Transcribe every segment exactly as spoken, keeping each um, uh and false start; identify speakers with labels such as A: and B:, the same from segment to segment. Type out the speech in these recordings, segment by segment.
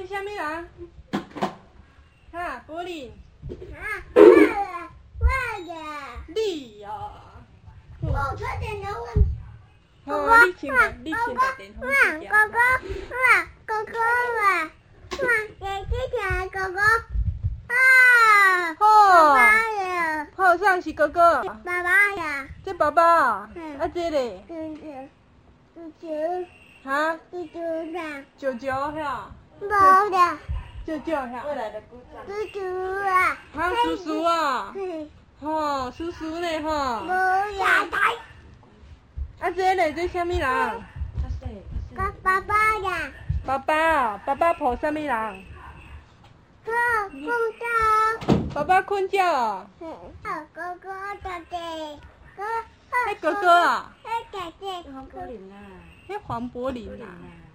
A: 这什么人？哈，柏林。
B: 啊，我的，我的。
A: 你哦。
B: 我差点能问。
A: 好，你先把，你先把电筒关掉。
B: 哥哥，哇，哥哥哇，哇，姐姐讲哥哥。啊。
A: 好。
B: 爸爸呀。
A: 好，啥是哥哥？
B: 爸爸呀。
A: 这爸爸。
B: 嗯。
A: 啊，这嘞？
B: 舅舅，舅舅。
A: 哈？
B: 舅舅的。
A: 舅舅遐。
B: 无的。
A: 舅舅遐。
C: 未来的姑丈。
B: 舅舅啊。
A: 哈，叔叔啊。
B: 嗯。
A: 吼，叔叔呢吼。
B: 无呀。
A: 啊，这嘞，这什么人？
C: 他谁？
B: 爸爸爸呀。
A: 爸爸，爸爸抱什么人？
B: 哥，公交。
A: 爸爸困觉哦。
B: 嗯。哥哥姐姐，哥。
A: 迄哥哥啊？
B: 迄姐姐。
C: 黄柏林啊。
A: 迄黄柏林啊。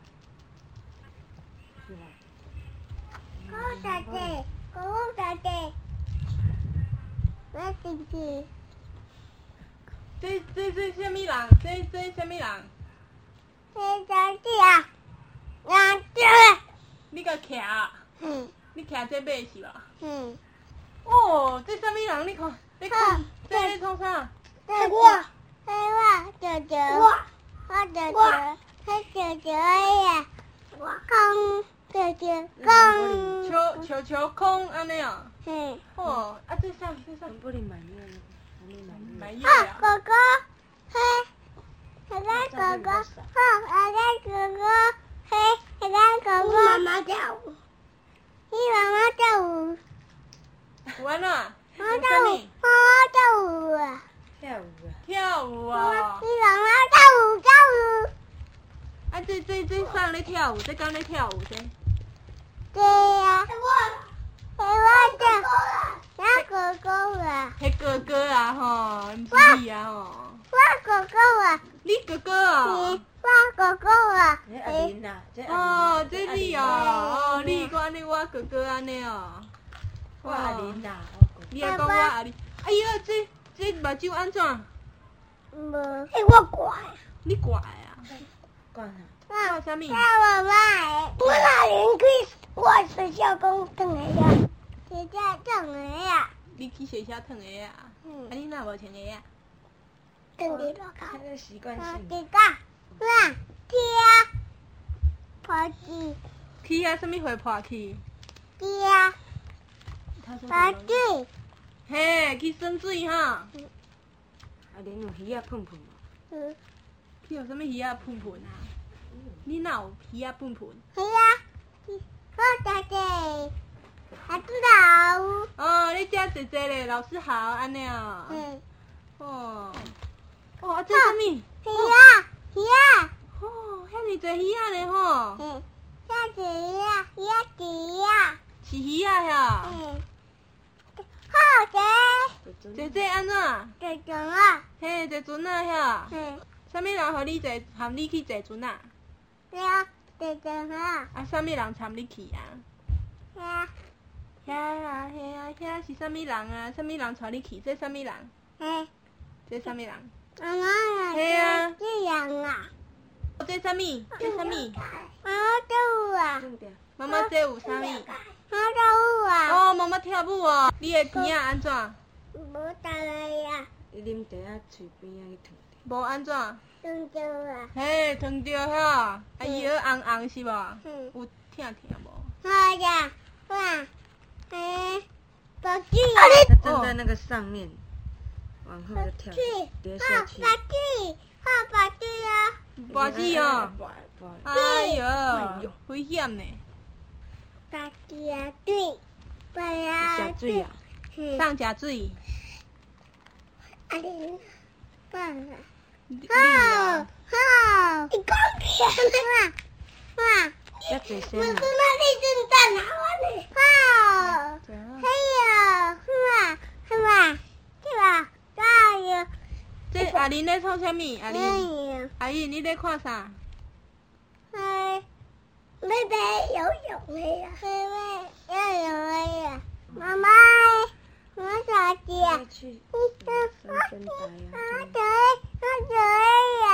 C: 是吧？
B: 哥姐姐，哥哥姐姐。我姐姐。
A: 这这这什么人？这这什么人？
B: 这姐姐啊，两只。
A: 你甲徛啊？
B: 嗯。
A: 你徛这马是吧？
B: 嗯。
A: 哦，这什么人？你看，你看，这在创啥？
B: 这我，这我姐姐。我。我姐姐，迄姐姐呀。我公姐姐公。
A: 球球球空安尼哦。
B: 嗯。
A: 哦，啊这啥？这啥？
C: 黄柏林满月呢？还没满月。
A: 满月
B: 啊，
A: 啊。
B: 哥哥，嘿，那个哥哥，好，那个哥哥，嘿，那个哥哥。妈妈跳舞。你妈妈跳舞。
A: 完了。
B: 妈妈跳舞，妈妈跳舞啊。
C: 跳舞啊。
A: 跳舞啊。
B: 你妈妈跳舞跳舞。
A: 啊，这这这上咧跳舞，这刚咧跳舞这。
B: 对呀。我，我跳。那哥哥啊。
A: 迄哥哥啊吼，毋是你啊吼。
B: 我哥哥啊。
A: 你哥哥啊？
B: 我哥哥啊。
C: 这阿玲呐，这阿玲。
A: 哦，这你哦，哦，你讲你我哥哥安尼哦。
C: 我阿玲呐，
A: 你也讲我阿玲。哎呀，这这目睭安怎？
B: 无。嘿，我怪。
A: 你怪啊？
C: 怪啥？
A: 怪啥物？
B: 我妈妈，我哪年去我学校讲转的呀？学校转的呀。
A: 你去学校烫鞋啊？
B: 嗯。
A: 啊，你哪无穿鞋啊？
B: 转伫路口。
C: 这个习惯性。
B: 这个，哇，踢啊，破去。
A: 去啊？什么会破去？
B: 踢啊，
A: 破
B: 去。
A: 嘿，去耍水哈。
C: 阿玲有鱼仔喷喷无？
B: 嗯。
A: 去有什么鱼仔喷喷啊？你哪有鱼仔喷喷？
B: 是啊，好姐姐，还知道。
A: 哦，你遮姐姐咧，老师好，安尼哦。
B: 嗯。
A: 哦。哦，啊，这什么？
B: 是啊，是啊。
A: 哦，遐尼侪鱼仔咧吼。
B: 嗯。遐是鱼啊，鱼啊是啊。
A: 是鱼仔遐。
B: 嗯。好姐。
A: 姐姐安怎？
B: 姐姐啊。
A: 嘿，坐船啊遐。
B: 嗯。
A: 啥物人互你坐，含你去坐船啊？
B: 对啊，姐姐啊。
A: 啊，啥物人参你去啊？
B: 对啊。
A: 遐啊，遐啊，遐是啥物人啊？啥物人带你去？这啥物人？
B: 嘿。
A: 这啥物人？
B: 妈妈啊。
A: 嘿啊。
B: 这样啊。
A: 这啥物？这啥物？
B: 妈妈跳舞啊。
A: 妈妈这有啥物？
B: 妈妈跳舞啊。
A: 哦，妈妈跳舞哦。你的鼻啊安怎？
B: 无大来呀。
C: 伊啉茶啊，嘴边啊去烫。
A: 无安怎？
B: 烫着啊。
A: 嘿，烫着遐，哎哟，红红是无？
B: 嗯。
A: 有疼疼无？
B: 好呀，哇，嘿，宝具。
C: 它站在那个上面，往后就跳，跌下去。
B: 宝具，好宝具啊。
A: 跋子哦。哎哟，危险呢。
B: 宝具啊，对，宝呀。
C: 下水啊。
A: 上遮水。
B: 阿玲，棒啊。
A: 好，
B: 好。你讲骗哇哇。
C: 要嘴声
B: 我是
C: 啊。
B: 那里正在哪里？好。还有，哇哇，对吧？加油。
A: 这阿玲咧创啥物？阿玲，
B: 哎
A: 阿姨你咧看啥？
B: 哎，妹妹游泳了呀！妹妹游泳了呀！妈妈，我小姐，
C: 去
B: 你
C: 伸
B: 说
C: 伸白啊。
B: 我嘴，我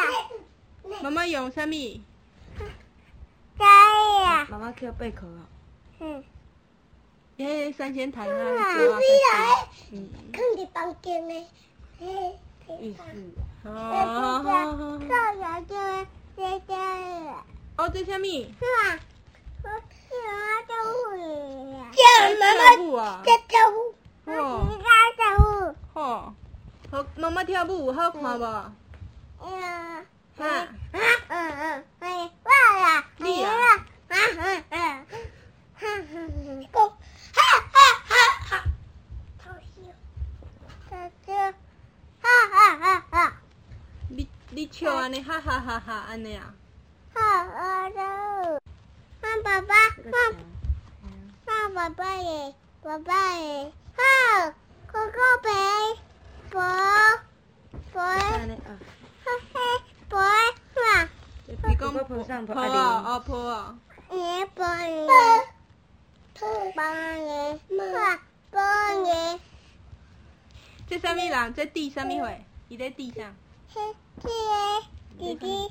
B: 嘴呀！
A: 妈妈用啥物？
B: 嘴呀！
C: 妈妈去背壳啊。
B: 嗯。
A: 迄三仙台啊，
B: 啊，
A: 对啊，
B: 你来，
C: 嗯，
B: 放伫房间呢。嘿，
C: 意思。
A: 哦，好好好。
B: 靠下就在家了。
A: 哦，这什么？
B: 是吧？我是妈跳舞呀。
A: 叫妈妈舞啊！
B: 在跳舞。
A: 哦。
B: 你在跳舞。
A: 好，好，妈妈跳舞好看无？
B: 嗯。
A: 哈。
B: 啊嗯嗯，哎，我啦。
A: 你啊？
B: 啊嗯嗯。哈哈，讲哈哈哈哈。好笑。大家，哈哈哈哈。
A: 你你笑安尼，哈哈哈哈安尼啊？
B: 好饿的。看爸爸，看，看爸爸耶，爸爸耶。好，哥哥背，背，背，嘿嘿，背，哇。
A: 你讲
C: 抱上抱
A: 抱啊，哦抱啊。
B: 你背耶，抱耶，哇，抱耶。
A: 这什么人？这地什么货？伊在地上。
B: 嘿，这个弟弟，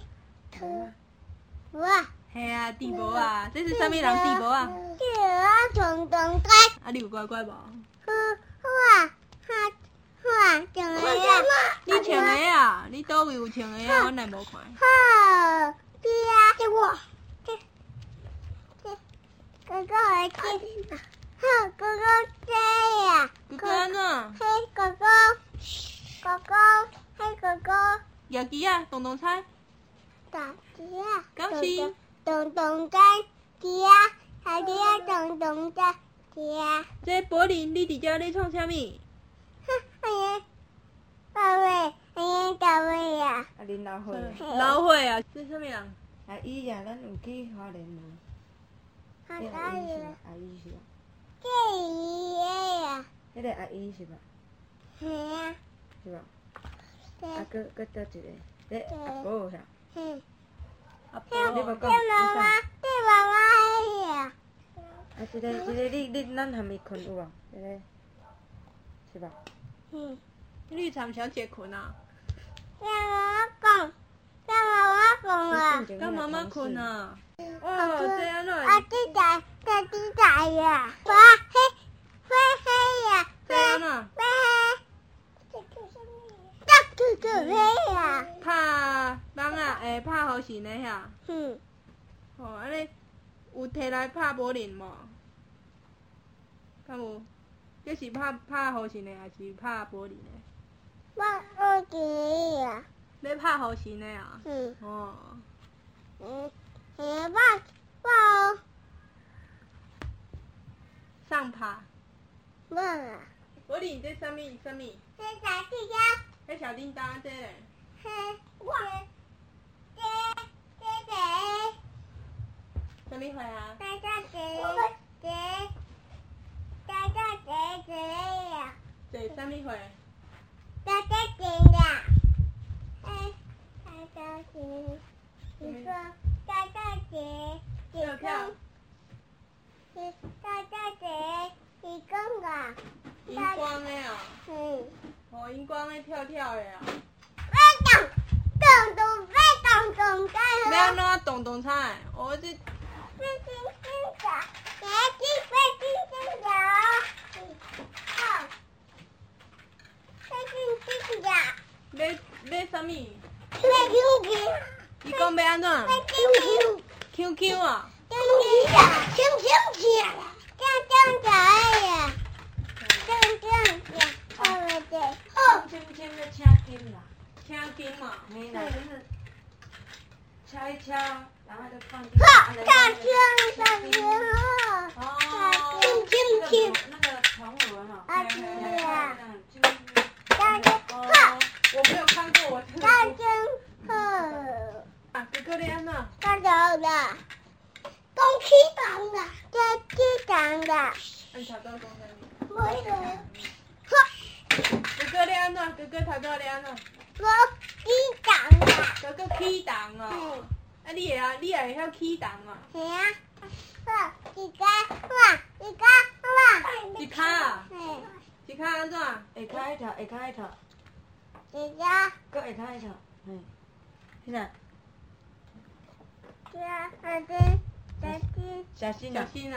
B: 哇。
A: 嘿啊，地婆啊，这是什么人？地婆啊？
B: 这个虫虫乖。
A: 啊，你有乖乖无？
B: 嗯，哇，哈，哇，唱的啊！
A: 你唱的啊？你倒位有唱的啊？我乃无看。
B: 好，对啊，这我，这，这，哥哥来这，好，哥哥这呀。
A: 哥哥安怎？
B: 嘿，哥哥，哥哥，嘿，哥哥。
A: 野鸡啊，动动菜。
B: 大鸡啊。
A: 恭喜。
B: 咚咚在鸡啊，大鸡啊，咚咚在鸡啊。
A: 这柏林，你伫遮咧创啥物？
B: 哼，哎呀，大卫，哎呀，大卫呀。
C: 啊，恁老伙。
A: 老伙啊，这什么人？
C: 阿姨呀，咱有去花莲无？
B: 好大爷。
C: 阿姨是吧？
B: 这姨爷呀。
C: 迄个阿姨是吧？
B: 嘿啊。
C: 是吧？
B: 对。
C: 啊，搁搁倒一个，这阿婆啥？
B: 嗯。
A: 阿婆。
C: 你无讲？
B: 这妈妈，这妈妈黑呀。
C: 啊，这个这个你你咱还没困有无？这个是吧？
B: 嗯。
A: 你参小姐困啊？
B: 跟妈妈讲，跟妈妈讲啊。
A: 跟妈妈困啊？哦，这样咯。
B: 啊，这仔，这这仔呀。哇，黑，灰黑呀。
A: 这样咯。
B: 灰黑。这叫什么？这叫黑呀。
A: 拍网啊，会拍好神的遐。
B: 嗯。
A: 哦，安尼有摕来拍柏林无？敢有？这是拍拍好神的，还是拍柏林的？
B: 我我记呀。
A: 要拍好神的啊？
B: 嗯。
A: 哦。
B: 嗯，诶，我我
A: 上拍。
B: 我啊。
A: 柏林这什么什么？
B: 这小弟呀。
A: 这小叮当这嘞。
B: 嘿，我。这这这。
A: 什么花啊？
B: 大大姐姐。大大姐姐呀。
A: 这什么花？
B: 大大姐呀。嘿，大大姐。你说大大姐，你讲，你大大姐，你讲啊？
A: 荧光的啊？
B: 嗯。
A: 哦，荧光的跳跳的啊。
B: 飞动，动动飞动动在河。
A: 要安怎动动菜？哦，这。
B: 飞星星角，飞机飞星星角。好。飞星星角。
A: 要要什么？
B: 飞星星。
A: 伊讲要安怎
B: ？Q Q
A: Q Q 啊
B: ？Q Q 呀，星星角，这样这样呀，这样这样呀，对不对？哦。
C: 轻轻的请金啦，
A: 请金嘛。
C: 没啦，就是敲一敲，然后就放进。
B: 哈，大声大声哦。
A: 哦。
B: 轻轻轻。
C: 那个铜锣哈。
B: 啊对呀。
C: 大
B: 声哈。
A: 我没有看过，我真的。
B: 大声呵。
A: 啊，哥哥你安怎？
B: 大头的，公鸡长的，这鸡长的。
A: 按头到公山。
B: 我有。
A: 哥哥你安怎？哥哥头到你安怎？
B: 我鸡长的。
A: 哥哥起重哦。啊，你会啊？你也会晓起重啊？
B: 是啊。好，一个，哇，一个，哇。
A: 一骹啊？
B: 嗯。
A: 一骹安怎？
C: 下骹一头，下骹一头。
B: 一个。
C: 搁下骹一头，嘿。现在。
B: 这，二只，这只。
C: 小心啊！
A: 小心啊！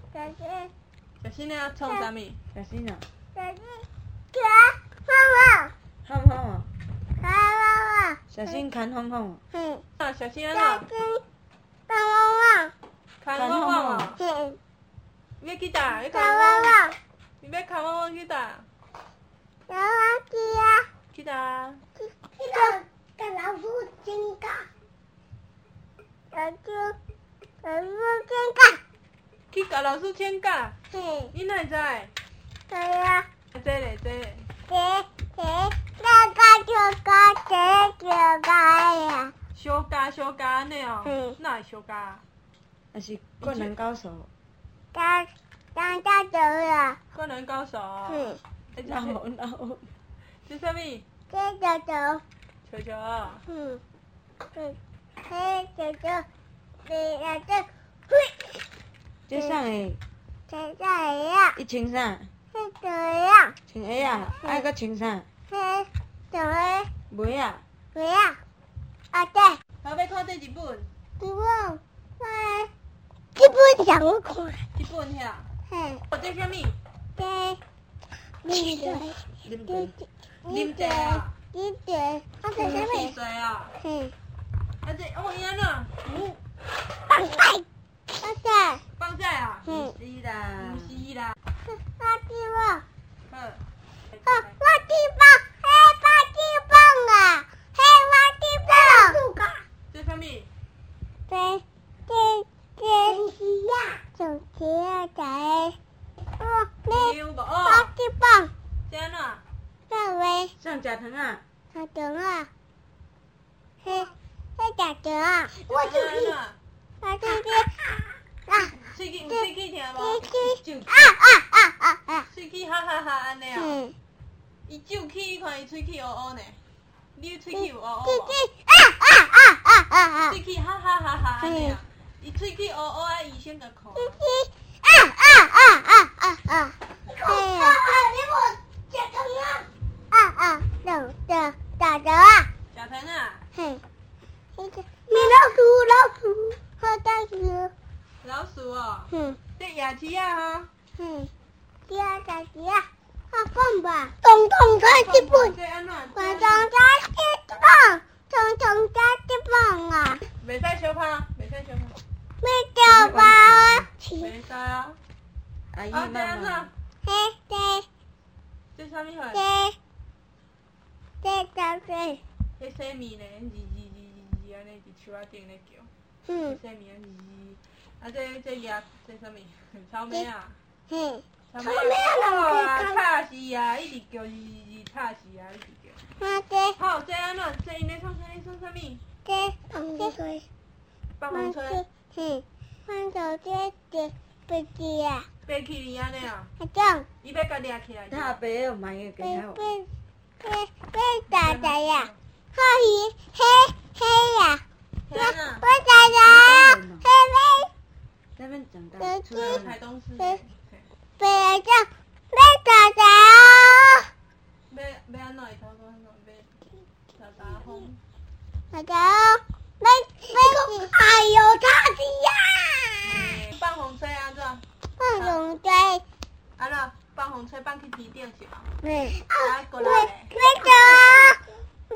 B: 小心，
A: 小心啊，创啥物？
C: 小心啊！
B: 小心，看妈妈，
C: 看妈妈，
B: 看妈妈，
C: 小心看红红。
B: 嗯，
A: 啊，小心啊！
B: 小心，看妈妈，
A: 看汪汪啊！
B: 嗯，
A: 你要去打？你
B: 看
A: 看
B: 妈妈，
A: 你要看汪汪去打？
B: 小垃圾啊，
A: 去打？
B: 这个跟老鼠警告，小猪，老鼠警告，
A: 去甲老师请假？
B: 嗯，
A: 你哪会知？
B: 对呀。
A: 这嘞这嘞。
B: 这这那个就个这就个呀，
A: 小假小假安尼哦
B: 嗯，
A: 哪会小假？
C: 那是灌篮高手。
B: 当当大走了，
A: 灌篮高手哦。
B: 嗯，
A: 哎，
C: 然
A: 这
C: 后然后，
A: 这啥物？
B: 这就走，
A: 球球哦。
B: 嗯，嗯，这就走，这那这，嘿，
C: 这啥个？
B: 这这样，
C: 伊穿啥？
B: 这这样，
C: 穿鞋啊？爱搁穿啥？
B: 这怎么
C: 袜啊？
B: 这样？啊对，
A: 后要看第几本？
B: 这本，哎，这本怎么看？
A: 一本遐。
B: 嘿，
A: 哦，这啥物？
B: 这，你的。
C: 啉茶。
A: 啉茶啊？
B: 你对，啊这什
A: 汽
B: 么？
A: 水啊？
B: 嗯，
A: 啊这哦伊安怎？嗯，
B: 放菜，放菜，
A: 放假啊？
B: 嗯，
C: 是啦。
A: 不是啦。
B: 垃圾棒，
A: 好。
B: 啊垃圾棒，黑垃圾棒啊，黑垃圾棒。
A: 这啥物？
B: 这这这是呀，手机啊仔，哦你
A: 有无？
B: 垃
A: 哦，
B: 圾棒，
A: 这安怎？
B: 这位
C: 上食糖啊？
B: 小熊啊，嘿，嘿小熊啊，我
A: 安怎？
B: 我这边啊，
A: 喙齿有喙齿听无？
B: 这这啊啊啊啊啊，
A: 喙齿哈哈哈安尼哦。
B: 嗯。
A: 伊皱起，你看伊喙齿乌乌呢。你喙齿有乌乌
B: 这
A: 无？
B: 这啊啊啊啊啊啊！
A: 喙齿哈哈哈哈安尼啊。伊喙齿乌乌啊，医生甲看。
B: 这这啊啊啊啊啊啊！对呀。你我吃疼啊！啊啊，等等打着啊！
A: 小藤啊，
B: 嘿，这个米老鼠老鼠，好大鼠。
A: 老鼠哦，
B: 嗯
A: 这牙齿啊哈。
B: 嗯，第二大鸡啊，好棒吧？咚咚炸鸡棒，
A: 这安怎？
B: 咚咚炸鸡棒，咚咚炸鸡棒啊！
A: 袂使小拍，袂使小拍。
B: 没掉吧？
A: 袂使啊。
C: 阿姨
A: 啊，这
C: 妈
A: 安怎
C: 妈。？
B: 嘿，对。
A: 这啥物货？
B: 这这叫谁？
A: 迄洗面呢？字字字字字安尼伫手仔顶咧叫。
B: 嗯，
A: 洗面啊字字。啊，这这叶这啥物？草莓啊。
B: 嘿，
A: 草
B: 草莓啊
A: 啊，
B: 人
A: 吵死啊！一直叫字字字，吵死啊！一直叫。
B: 那这
A: 好，这安怎？这因咧创啥？咧创啥物？
B: 这这水，
A: 放风吹，
B: 嘿，放手这这飞机啊，
A: 飞去你安尼啊？
B: 还这样，
A: 伊要甲掠起来。
C: 他白有买个给
B: 飞
C: 他。
B: 飞飞飞打打呀，好鱼黑黑呀，
A: 天啊！
B: 我打打黑飞
C: 那边长大出来
A: 台东市。
B: 飞飞啊这样飞打打啊，
A: 要要安怎会头讲安怎？要打打风。
B: 好的，飞飞哎呦差死呀！
A: 放风吹安怎？
B: 放龙追，
A: 安怎？放风吹放去天顶是吧？
B: 嗯，
A: 啊，过
B: 飞
A: 来咧。
B: 飞走，飞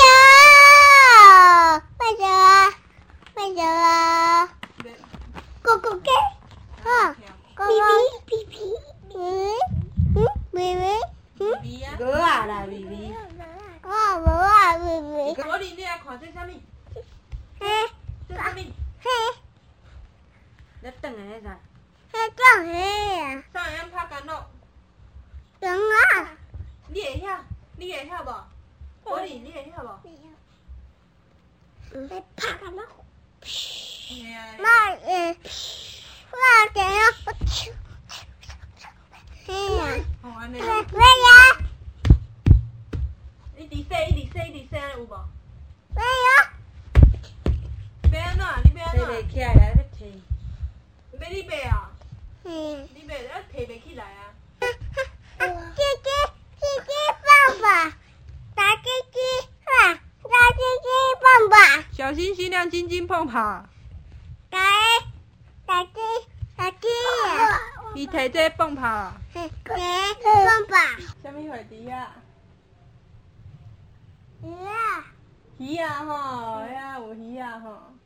B: 走，飞走啊，飞走啊，咕咕给，啊，咕咕，皮皮，嗯嗯，妹妹，嗯，
A: 味啊！
C: 哥啊啦，微微。
B: 啊，我啊，妹妹，
A: 我哩你来看这啥物？
B: 嘿，
A: 这啥物？
B: 嘿，
C: 你等下那啥？
B: 嘿，这嘿呀，
A: 啥会晓拍干咯？
B: 等啊，
A: 你会晓？你会晓无？我哩你会晓无？
B: 嗯，拍干了，
A: 嘿啊。
B: 那呃，那怎样？嘿呀，
A: 好安尼。
B: 喂呀，
A: 一直洗，一直洗，一直洗，安尼有无？
B: 喂呀。
A: 要安怎？你要安
C: 洗
A: 怎？
C: 袂起来来要摕。
A: 要你买啊？
B: 嗯，
A: 你买，咱摕袂起来啊。
B: 鸡鸡鸡鸡棒棒，打鸡鸡啦，打鸡鸡棒棒，
A: 小心心亮，金金碰跑。
B: 打打鸡打鸡呀。
A: 伊摕这放炮啊？
B: 嘿，放吧。
A: 啥物货伫遐？
B: 鱼啊！
A: 鱼啊吼，遐有鱼啊吼。